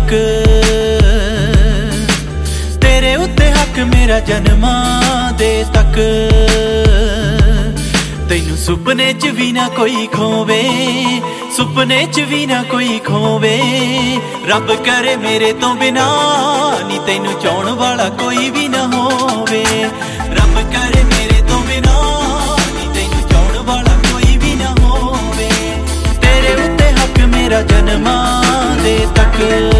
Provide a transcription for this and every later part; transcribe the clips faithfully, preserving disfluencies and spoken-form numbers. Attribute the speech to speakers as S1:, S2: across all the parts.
S1: तक तेरे उत्ते हक मेरा जन्मां दे तक तैनू सुपने च भी ना कोई खोवे सुपने च भी ना कोई खोवे रब करे मेरे तो बिना नी तैनू चाहण वाला कोई भी ना होवे रब करे मेरे तो बिना नी तैनू चाहण वाला कोई भी ना होवे तेरे उत्ते हक मेरा जन्मां दे तक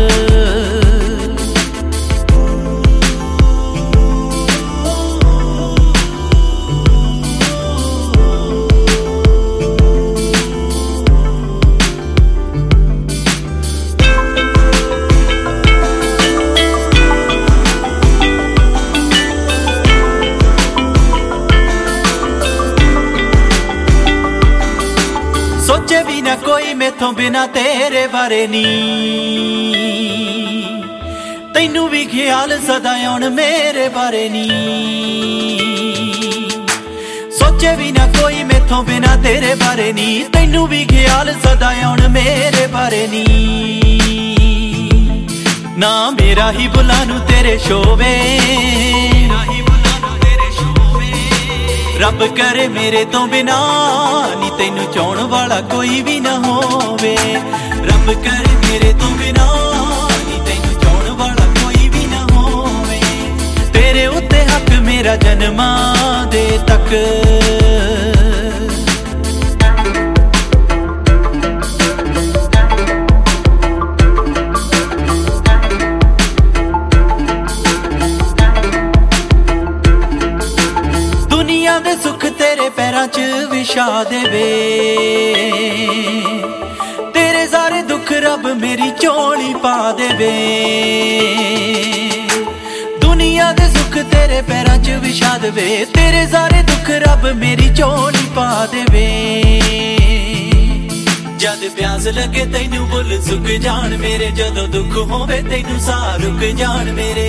S1: सोचे भी ना कोई मैथों बिना तेरे बारे नी तैनू भी ख्याल सदा आउण मेरे बारे नी सोचे भी ना कोई मैथों बिना तेरे बारे नी तैनू भी ख्याल सदा आउण मेरे बारे नी ना मेरा ही बुलानू तेरे शोवे रब करे मेरे तो बिना नी तैनू चाहण वाला कोई भी ना होवे रब करे मेरे तो बिना नी तैनू चाहण वाला कोई भी ना होवे तेरे उत्ते हक मेरा जन्मां दे तक दुनिया दे सुख तेरे पैरां च विछा देवे तेरे सारे दुख रब मेरी झोली पा देवे दुनिया दे सुख तेरे पैरां च विछा देवे तेरे सारे दुख रब मेरी झोली पा देवे जद प्यास लगे तैनू बुल सुख जान मेरे जदों दुख होवे तैनू साह रुक जान मेरे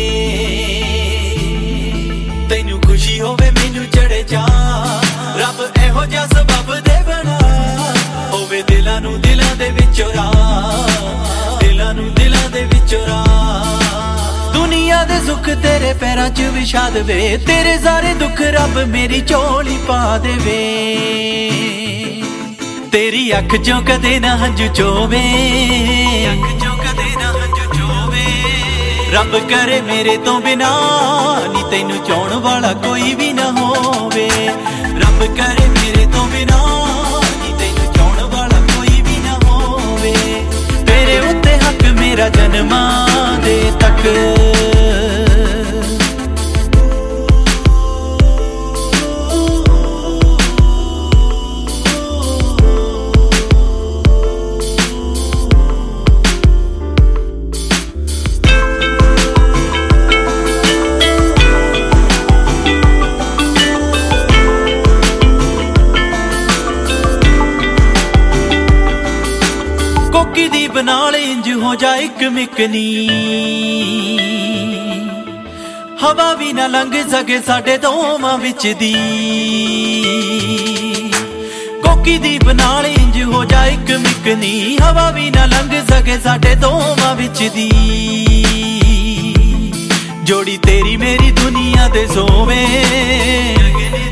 S1: तैनू खुशी होवे मैनू चढ़े जा रब एहो जिहा सबब दे बना होवे दिलां नू दिलां दे विचों राह दिलां नू दिलां दे विचों राह दुनिया दे सुख तेरे पैरां च विछा देवे तेरे सारे दुख रब मेरी झोली पा देवे तेरी अख चों कदे ना हंझू चोवे अख चों कदे ना हंझू चोवे रब करे मेरे तो बिना नी तैनू चाहण वाला कोई भी ना होवे रब करे मेरे तो बिना नी तैनू चाहण वाला कोई भी ना होवे तेरे उत्ते हक मेरा जन्मां दे तक कोकी दी बनाल इंज हो जा इक मिकनी हवा भी ना लंघ सके साडे दोवां विच दी कोकी दी बनाल इंज हो जा इक मिकनी हवा भी ना लंघ सके साडे दोवां विच दी जोड़ी तेरी मेरी दुनिया दे सोवे